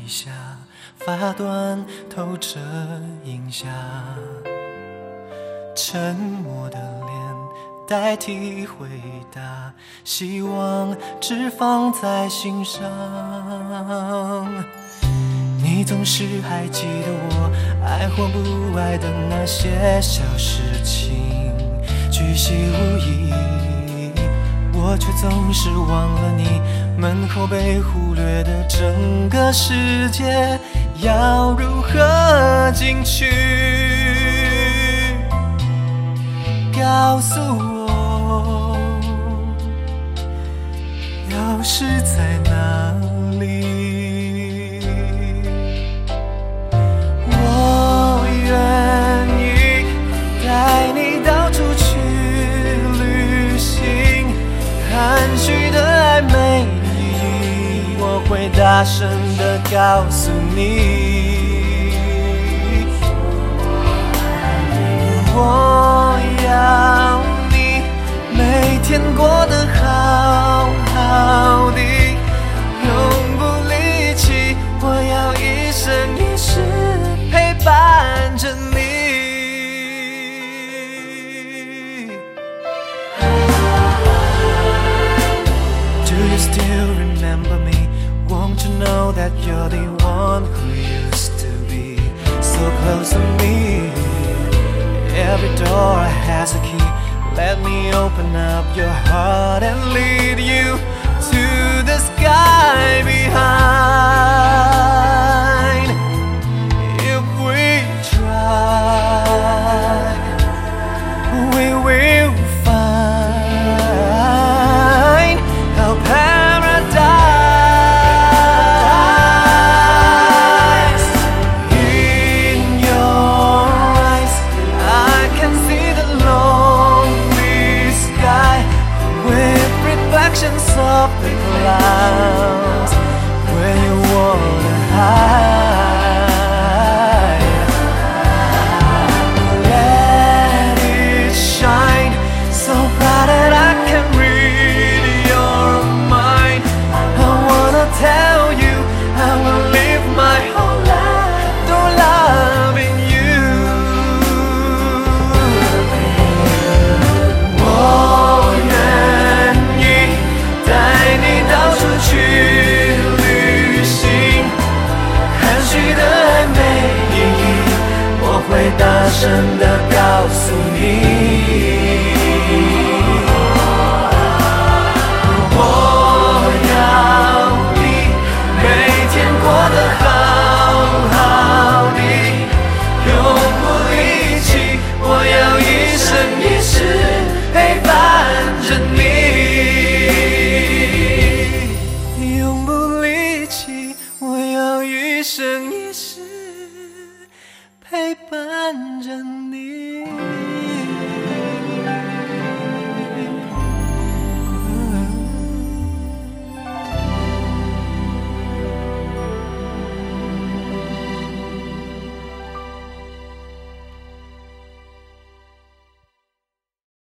下，发端透着银霞，沉默的脸代替回答，希望只放在心上。你总是还记得我爱或不爱的那些小事情，巨细无遗，我却总是忘了你门后被忽略的整个世界要如何进去。告诉我，钥匙在哪里？我愿意带你到处去旅行，含蓄的爱没意义，我会大声地告诉你。我要你每天过得好好的，永不离弃，我要一生一世陪伴着你。Do you still remember me? Won't you know that you're the one who used to be so close to me? Every door has a key. Let me open up your heart and lead you to the sky behind. If we try, we will find a paradise. In your eyes, I can see the lonely sky with reflections of the clouds where you wanna hide. Let it shine so bright that I can read your mind. I wanna tell you I will live my whole life through loving you. 我愿意带你到处去旅行，含蓄的爱没意义，我会大声地告诉你。